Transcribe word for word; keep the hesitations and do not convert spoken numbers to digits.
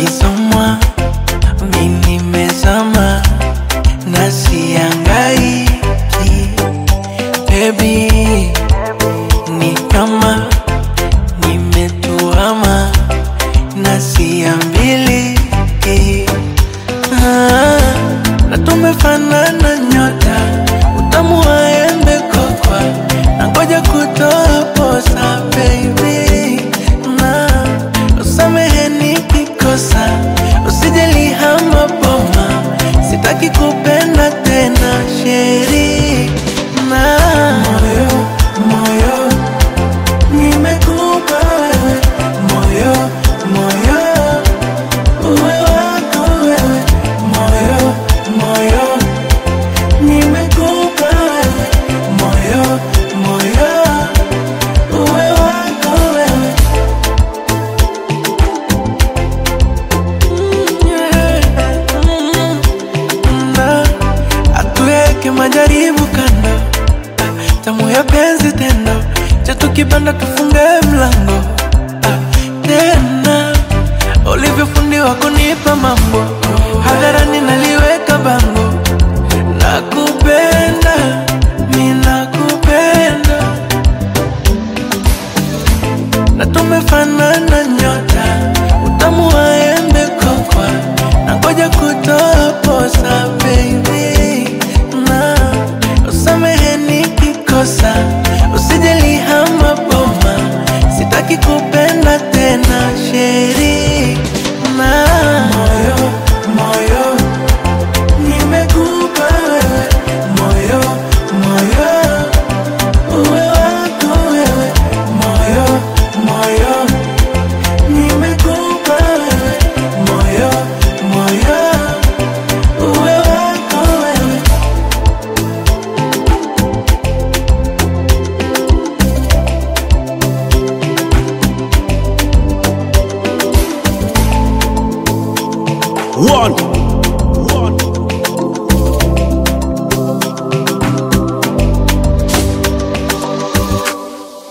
Ukisomwa mimi nimezama na siangaiki, baby, ni kama nimetuama na siambiliki. Ah, na tumefanana nyota, utamu wa embe kokwa, nangoja kutoa posa baby. Na usamehe nikikosa, usijali hama boma, sitaki kupenda tena sheri. Na moyo, moyo, nimekupa wewe, moyo, moyo, uwe wako wewe, moyo, moyo, nimekupa wewe, moyo, moyo, uwe wako wewe. Mm, yeah. Mm, na atuweke majaribu kando, tamu ya penzi tendo, cha tukipanda tufunge mlango. Ah, tena ulivyofundiwa kunipa mambo, hadharani naliweka bango. Nakupenda, mimi nakupenda, na tumefanana nyota, utamu wa embe kokwa, nangoja kutoa posa baby. Na usamehe nikikosa, usijali hama boma, sitaki kupenda tena sheri. Na moyo, moyo, nimekupa wewe, moyo, moyo, uwe wako wewe, moyo, moyo, nimekupa wewe, moyo, moyo, uwe wako wewe. One.